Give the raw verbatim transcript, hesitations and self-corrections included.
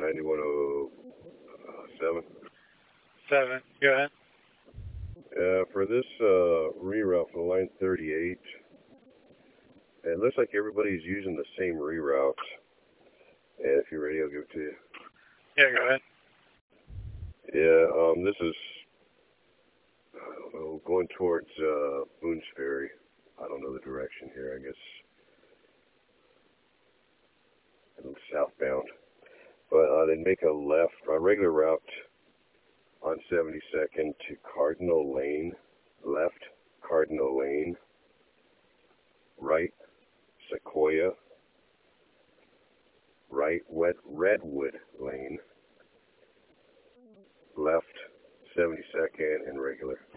ninety-one oh seven. Seven. Go ahead. Uh, for this uh, reroute for line thirty-eight, it looks like everybody's using the same reroute. And if you're ready, I'll give it to you. Yeah, go ahead. Yeah, um, this is I don't know, going towards uh, Boone's Ferry. I don't know the direction here. I guess I'm southbound. But uh, then make a left, a regular route on seventy-second to Cardinal Lane, left Cardinal Lane, right Sequoia, right Wet Redwood Lane, left seventy-second and regular.